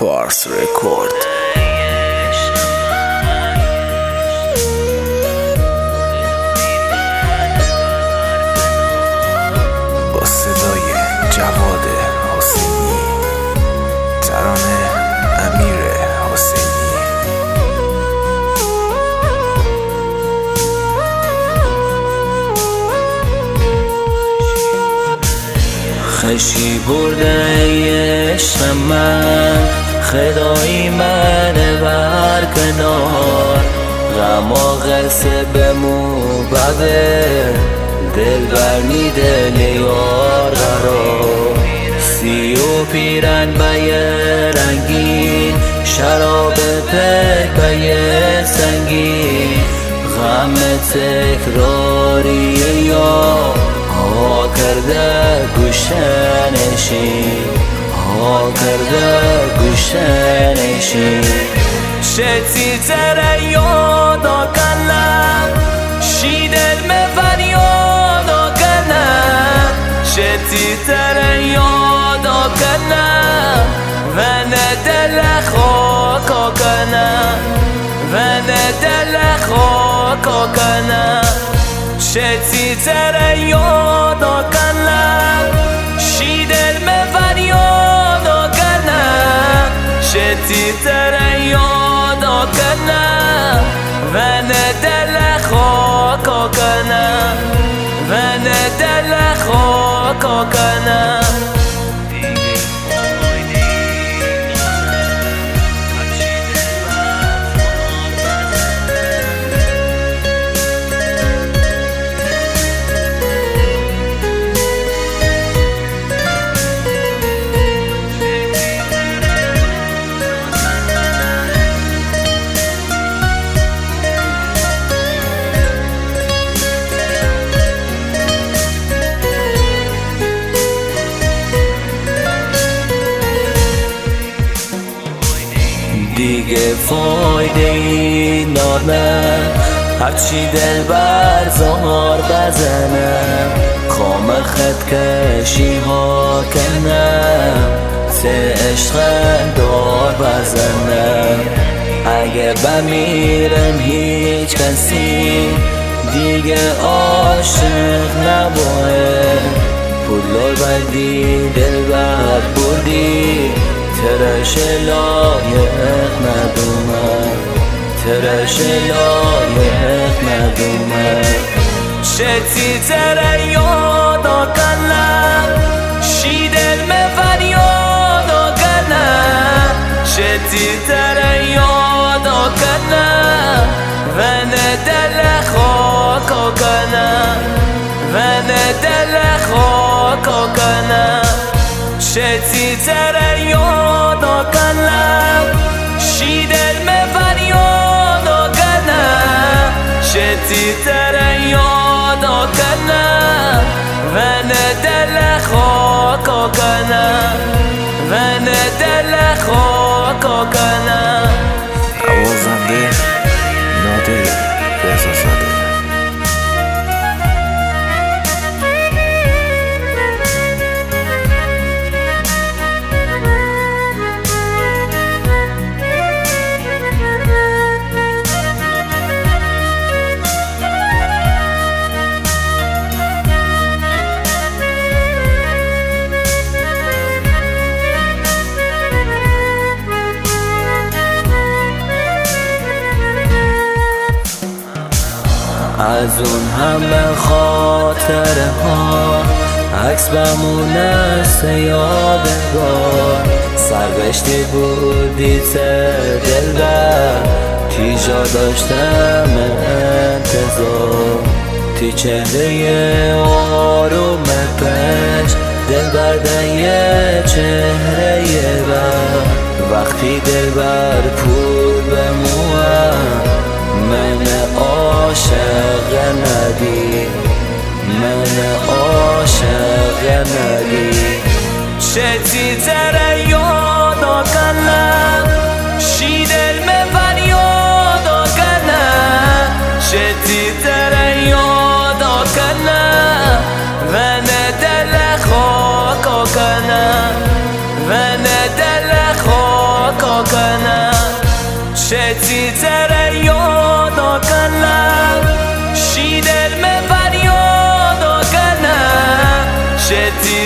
پارس رکورد. با صدای جواد حسینی، ترانه امیر حسینی. خشی برده عشق من، خدایی من بر کنار، غم و غصه بمو بده، دل بر میده لیار قرار. سی و پیرن به رنگین، شراب پک به سنگین، غم تکراریه یا ها کرده گوشه نشین، ها کرده گوشه نشین. شتی تره یادا کنم، شیدل مفن یادا کنم، شتی تره یادا کنم، و ندل خاکا کنم، و ندل خاکا کنم. شتی تره یادا کنم، شیدل مفن یادا کنم، شتی تره یادا کنم، و ندل خاکا کنم، و ندل خاکا کنم. دیگه فایده ای نانه، هرچی دل بر زار بزنم، کام خط کشی ها کنم، سه عشق دار بزنم. اگه بمیرم هیچ کسی دیگه عاشق نباید، پولار بردی دل بر بردی، ترش لایق ندومم، ترش لایق ندومم. شتی تره یادا کنم، شیدل مفن یادا کنم، شتی تره یادا کنم، و ندل خاکا کنم، و ندل خاکا کنم. شتی تره یادا کنم، شیدل مفن یادا کنم، شتی تره یادا کنم، و ندل خاکا کنم، و ندل خاکا کنم. نوازنده نادر رضازاده. از اون همه خاطره ها عکس بمونه سه یادگار، سرگشتی بودی دلبر، تی جا داشتم انتظار، تی چهره آروم پش دلبر دیه چهره بر، وقتی دلبر پول بموام من عاشق ندی، من عاشق ندی. شتی تره یادا کنم، شیدل مفن یادا کنم، شتی تره یادا کنم، و ندل خاکا کنم، و ندل خاکا جدی